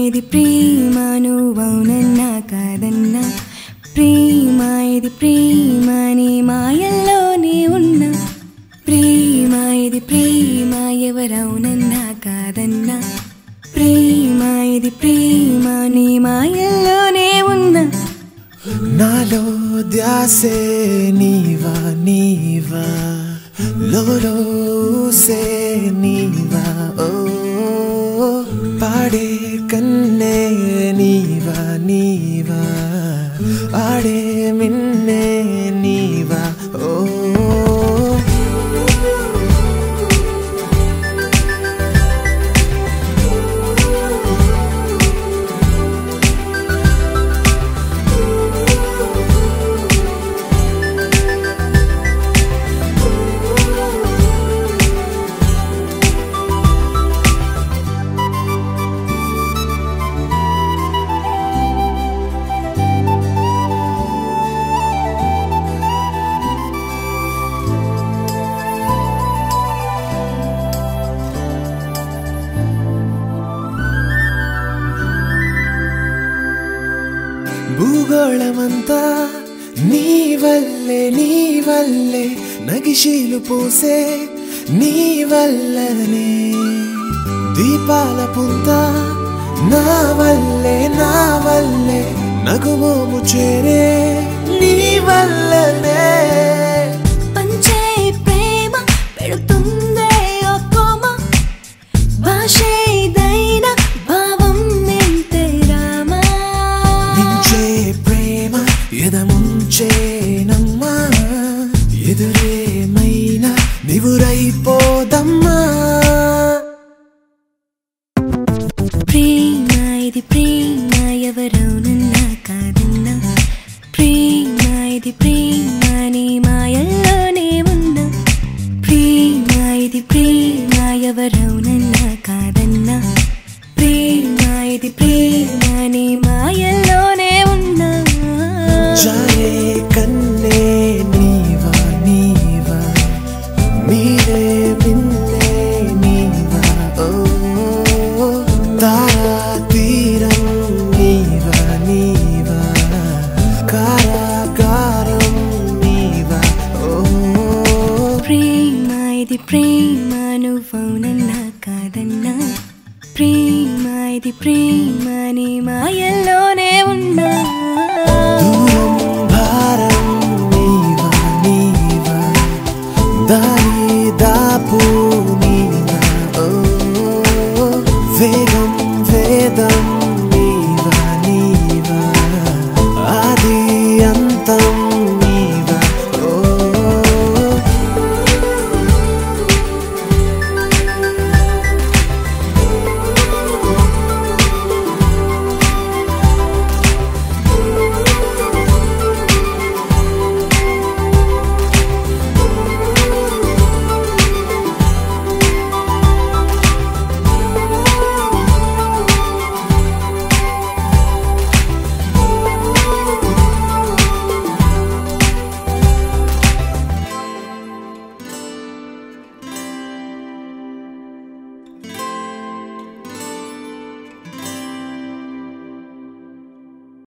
ఇది ప్రేమ నువ్వవునన్నా కాదన్నా ప్రేమ ఇది ప్రేమ నీ మాయల్లోనే ఉన్నా ప్రేమ ఇది ప్రేమ ఎవరవునన్నా కాదన్నా ప్రేమ ఇది ప్రేమ నీ మాయల్లోనే ఉన్నా నాలో ధ్యాసే నీవా నీవా లోలోసే నీవా ఓ పాడే కన్నే నీవా నీవా ఆడే మిన్నే నీవా ఓ భూగోళమంతా నీ వల్లే నగిశీలు పూసే నీ వల్లనే దీపాల పుంత నా వల్లే నగుమోము చేరే నీ వల్లనే పంచే ప్రేమ పెడుతుందే ఒక్కోమ భాషేదైన భావం మెంతే రామా ఎదముంచేనమ్మా ఎదురేమైనా నివురైపోదమ్మా ప్రేమ ఇది ప్రేమ ఎవరు